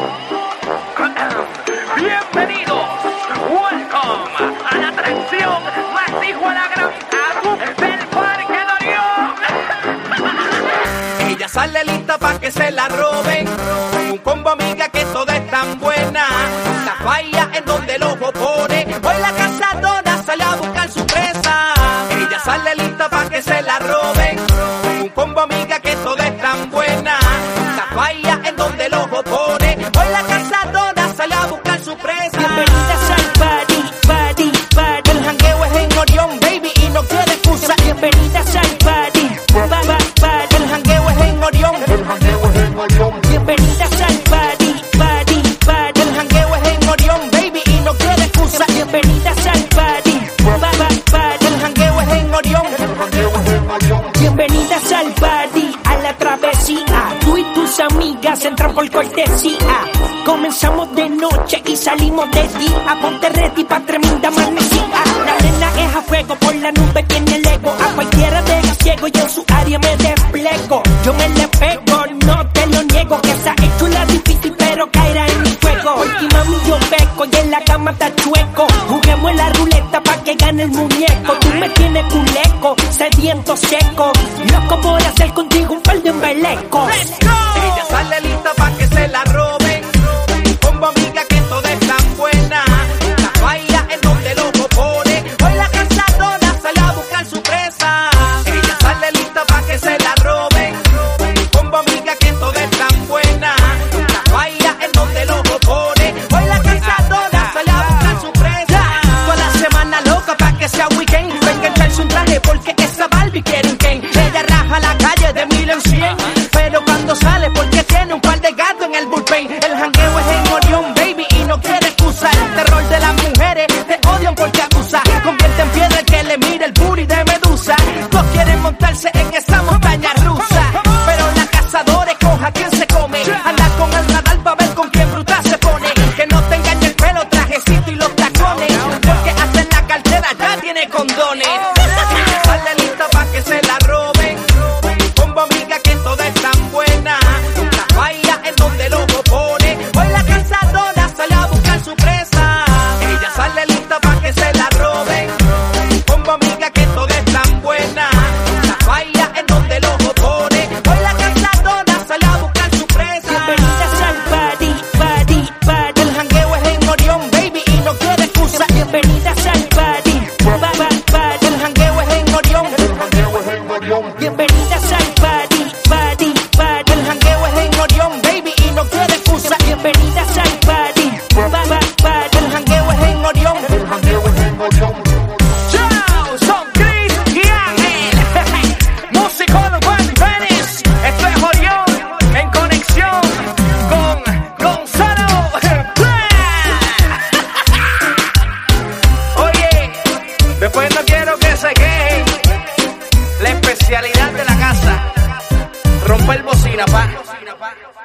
Bienvenidos, welcome a la atracción más hijo a la gran del Parque Dorión. Ella sale lista pa' que se la roben, un combo amiga que toda es tan buena. La falla en donde el ojo pone, hoy la cazadora sale a buscar su presa. Ella sale lista pa' que se la roben, un combo amiga que toda es tan buena. La falla en donde el ojo pone, hoy la cazadora sale a buscar su presa. Bienvenidas al party, party, party. El jangueo es en Orión, baby, y no quiere excusa. Bienvenidas al party, party. El jangueo es en Orión. Bienvenidas al party, party, party. El jangueo es en Orión, baby, y no quiere excusa. Bienvenidas al party, party. El jangueo es en Orión. Bienvenidas al party, a la travesía. Tú y tus amigas entran por cortesía. Comenzamos de noche y salimos de día. Ponte ready pa' tremenda amanecida. La nena es a fuego, por la nube tiene el ego. A cualquiera de los ciegos y en su área me desplego. Yo me le pego, no te lo niego. Que esa es chula difícil pero caerá en mi juego. Porque mami yo peco y en la cama está chueco. Juguemos en la ruleta pa' que gane el muñeco. Tú me tienes culeco, sediento seco. Loco por hacer contigo un par de embelecos. Ella sale lista pa' que se la roben, un combo amiga que toda es tan buena. La falla en donde el ojo pone, hoy la cazadora sale a buscar su presa. Ella sale lista pa' que se la roben, un combo amiga que toda es tan buena. La falla en donde el ojo pone, hoy la cazadora sale a buscar su presa. Toda la semana loca pa' que sea weekend, venga a echarse un traje porque esa Barbie quiere un Ken. Ella raja la calle de 1000 en 100, pero cuando sale porque tiene un par de gatos en el bullpen. El jangueo es en Orión, baby, y no quiere excusa. El terror de las mujeres te odian porque acusa. Convierte en piedra el que le mire el booty de Medusa. Todos quieren montarse en esa montaña rusa, pero la cazadora escoja quién se come. Anda con el radar pa' ver con quién bruta se pone. Que no te engañe el pelo, trajecito y los tacones, porque hasta en la cartera ya tiene condones. Sale lista pa' que se la roben, un combo amiga que toda es tan buena. La falla en donde el ojo pone, hoy la cazadora sale a buscar su presa. Ella sale lista pa' que se la roben, un combo amiga que toda es tan buena. La falla en donde el ojo pone, hoy la cazadora sale a buscar su presa. Bienvenidas al party, party, party. El jangueo es en Orión, baby, y no quiere excusa. Bienvenidas al party, party. El jangueo es en Orión. Bienvenidas al party, party, party. El jangueo es en Orión, baby, y no quiere excusa. Bienvenidas al party, party. El jangueo es en Orión. Chao, son Chris y Ángel. Músico Urbano y Venice. Esto es Orión en conexión con Gonzalo Plan. Oye, después no quiero que se quejen. La especialidad de la casa, romper bocina, pa.